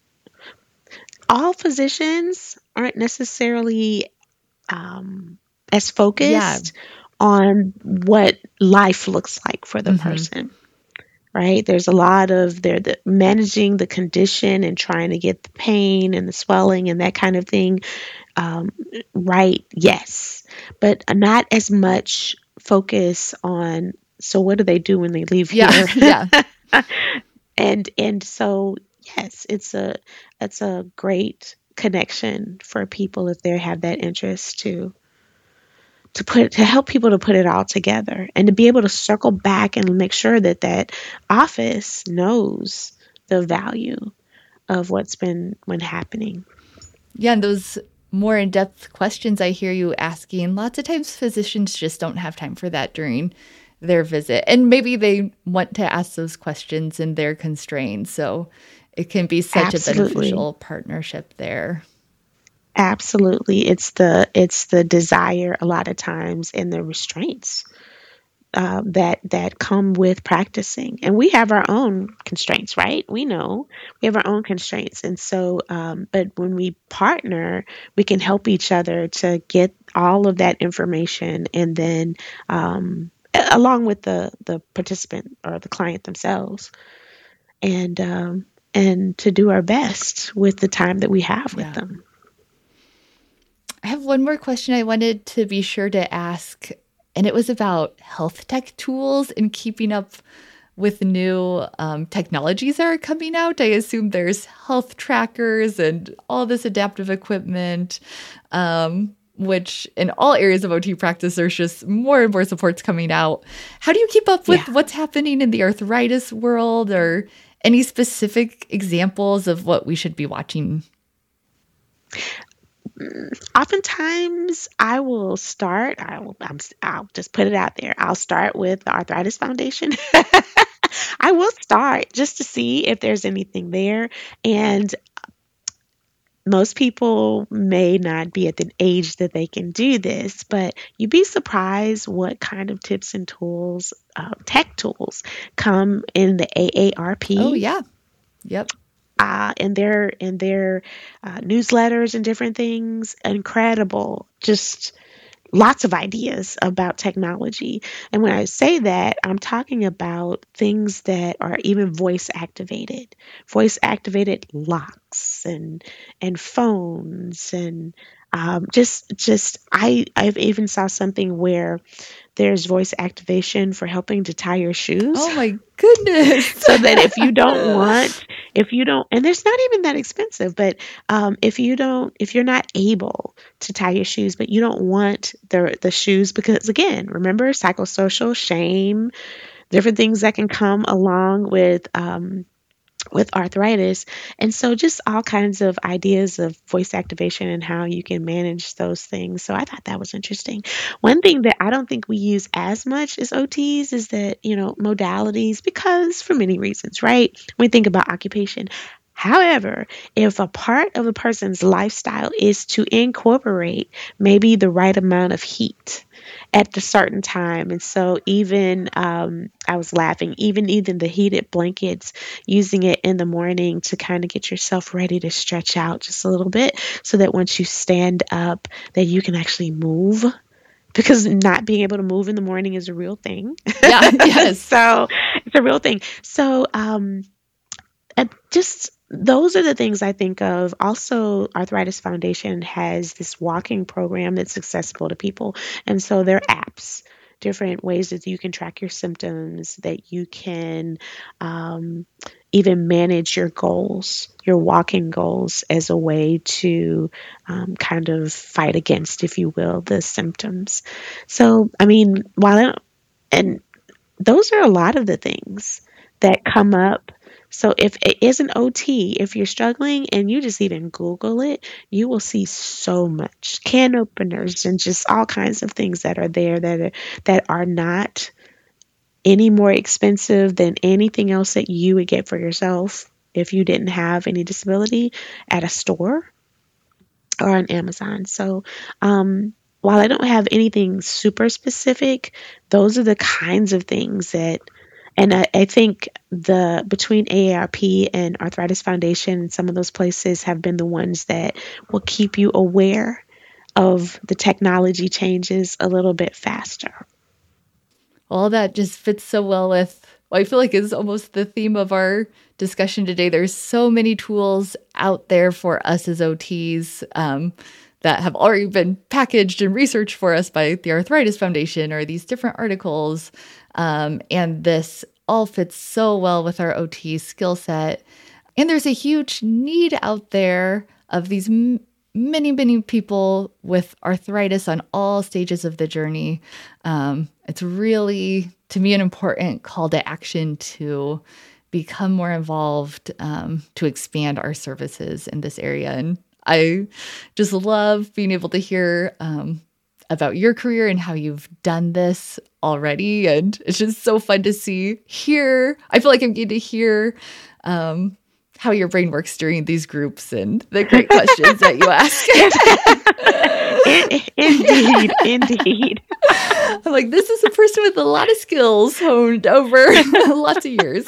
all physicians aren't necessarily um, as focused Yeah. on what life looks like for the Mhm. person. Right? There's a lot of they're the, managing the condition and trying to get the pain and the swelling and that kind of thing. Um, right? Yes, but not as much focus on. So what do they do when they leave Yeah. here? Yeah. and and so yes, it's a it's a great connection for people if they have that interest to to put to help people to put it all together and to be able to circle back and make sure that that office knows the value of what's been been happening. Yeah, and those more in-depth questions I hear you asking, lots of times physicians just don't have time for that during their visit. And maybe they want to ask those questions and they're constrained. So it can be such a Absolutely. beneficial partnership there. Absolutely. It's the it's the desire a lot of times and the restraints um, that that come with practicing. And we have our own constraints, right? We know we have our own constraints. And so, um, but when we partner, we can help each other to get all of that information and then um, a- along with the, the participant or the client themselves and um, and to do our best with the time that we have with Yeah. them. I have one more question I wanted to be sure to ask, and it was about health tech tools and keeping up with new um, technologies that are coming out. I assume there's health trackers and all this adaptive equipment, um, which in all areas of O T practice, there's just more and more supports coming out. How do you keep up with Yeah. what's happening in the arthritis world, or any specific examples of what we should be watching? Oftentimes, I will start. I will. I'm, I'll just put it out there. I'll start with the Arthritis Foundation. I will start just to see if there's anything there. And most people may not be at the age that they can do this, but you'd be surprised what kind of tips and tools, uh, tech tools, come in the A A R P. Oh, yeah. Yep. Uh, and their and their uh, newsletters and different things. Incredible, just lots of ideas about technology. And when I say that, I'm talking about things that are even voice activated, voice activated locks and and phones and um, just just I I've even saw something where there's voice activation for helping to tie your shoes. Oh, my goodness. So that if you don't want, if you don't, and it's not even that expensive, but um, if you don't, if you're not able to tie your shoes, but you don't want the the shoes, because again, remember psychosocial shame, different things that can come along with um, with arthritis. And so just all kinds of ideas of voice activation and how you can manage those things. So I thought that was interesting. One thing that I don't think we use as much as O Ts is that, you know, modalities, because for many reasons, right? When we think about occupation. However, if a part of a person's lifestyle is to incorporate maybe the right amount of heat at a certain time, and so even um, I was laughing, even even the heated blankets, using it in the morning to kind of get yourself ready to stretch out just a little bit, so that once you stand up, that you can actually move. Because not being able to move in the morning is a real thing. Yeah. Yes. So it's a real thing. So um, and just those are the things I think of. Also, Arthritis Foundation has this walking program that's accessible to people. And so there are apps, different ways that you can track your symptoms, that you can um, even manage your goals, your walking goals, as a way to um, kind of fight against, if you will, the symptoms. So, I mean, while I don't, and those are a lot of the things that come up. So if it is an O T, if you're struggling and you just even Google it, you will see so much can openers and just all kinds of things that are there that are, that are not any more expensive than anything else that you would get for yourself if you didn't have any disability at a store or on Amazon. So, um, while I don't have anything super specific, those are the kinds of things that, and I, I think the between A A R P and Arthritis Foundation and some of those places have been the ones that will keep you aware of the technology changes a little bit faster. All that just fits so well with what I feel like is almost the theme of our discussion today. There's so many tools out there for us as O Ts um, that have already been packaged and researched for us by the Arthritis Foundation or these different articles. Um, and this all fits so well with our O T skill set. And there's a huge need out there of these m- many, many people with arthritis on all stages of the journey. Um, it's really, to me, an important call to action to become more involved, um, to expand our services in this area. And I just love being able to hear um, about your career and how you've done this already. And it's just so fun to see, hear. I feel like I'm getting to hear um, how your brain works during these groups and the great questions that you ask. Indeed, indeed. I'm like, this is a person with a lot of skills honed over lots of years.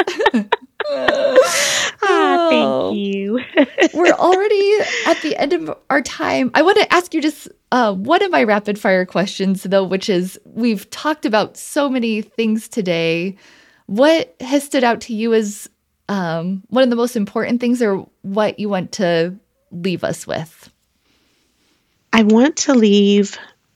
Ah, thank you. We're already at the end of our time. I want to ask you just uh, one of my rapid fire questions, though, which is, we've talked about so many things today. What has stood out to you as um, one of the most important things, or what you want to leave us with? I want to leave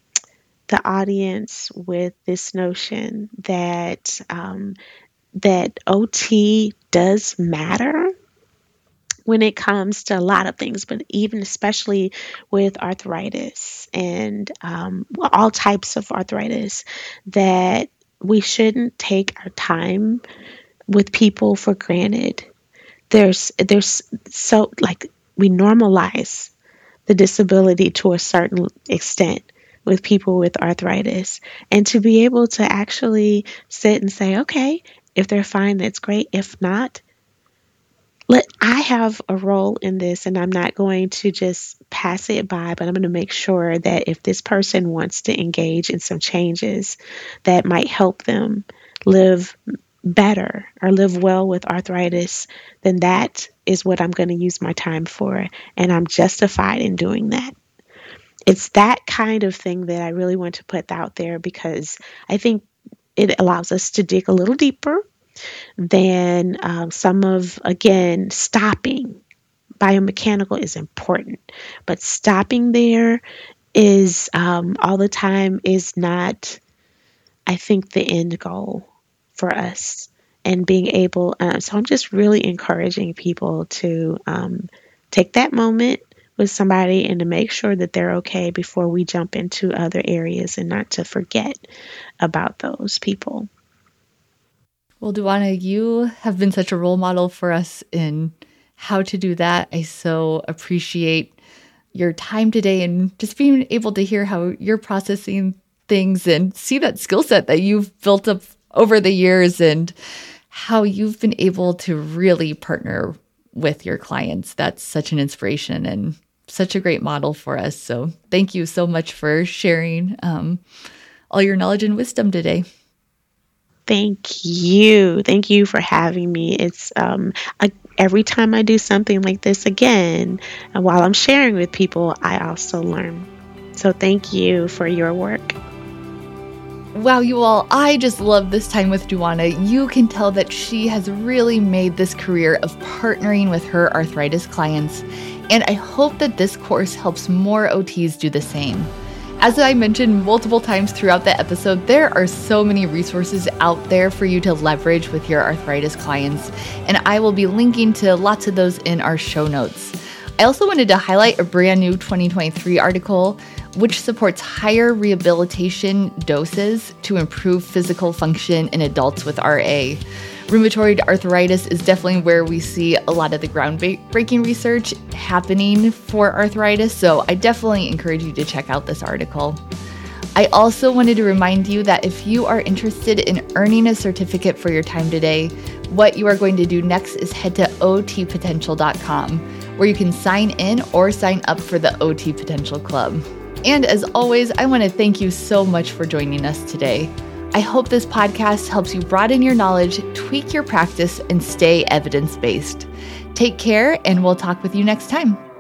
the audience with this notion that um, that O T does matter when it comes to a lot of things, but even especially with arthritis and um, all types of arthritis, that we shouldn't take our time with people for granted. There's there's so like we normalize the disability to a certain extent with people with arthritis, and to be able to actually sit and say, okay, if they're fine, that's great. If not, let I have a role in this, and I'm not going to just pass it by, but I'm going to make sure that if this person wants to engage in some changes that might help them live better or live well with arthritis, then that is what I'm going to use my time for, and I'm justified in doing that. It's that kind of thing that I really want to put out there, because I think it allows us to dig a little deeper than um, some of, again, stopping. Biomechanical is important, but stopping there is um, all the time is not, I think, the end goal for us. And being able, uh, so I'm just really encouraging people to um, take that moment with somebody and to make sure that they're okay before we jump into other areas, and not to forget about those people. Well, Duana, you have been such a role model for us in how to do that. I so appreciate your time today and just being able to hear how you're processing things and see that skill set that you've built up over the years, and how you've been able to really partner with your clients. That's such an inspiration and such a great model for us. So thank you so much for sharing um, all your knowledge and wisdom today. Thank you. Thank you for having me. It's um, a, every time I do something like this again, and while I'm sharing with people, I also learn. So thank you for your work. Wow, you all, I just love this time with Duana. You can tell that she has really made this career of partnering with her arthritis clients, and I hope that this course helps more O Ts do the same. As I mentioned multiple times throughout the episode, there are so many resources out there for you to leverage with your arthritis clients, and I will be linking to lots of those in our show notes. I also wanted to highlight a brand new twenty twenty-three article which supports higher rehabilitation doses to improve physical function in adults with R A. Rheumatoid arthritis is definitely where we see a lot of the groundbreaking research happening for arthritis, so I definitely encourage you to check out this article. I also wanted to remind you that if you are interested in earning a certificate for your time today, what you are going to do next is head to O T potential dot com, where you can sign in or sign up for the O T Potential Club. And as always, I want to thank you so much for joining us today. I hope this podcast helps you broaden your knowledge, tweak your practice, and stay evidence-based. Take care, and we'll talk with you next time.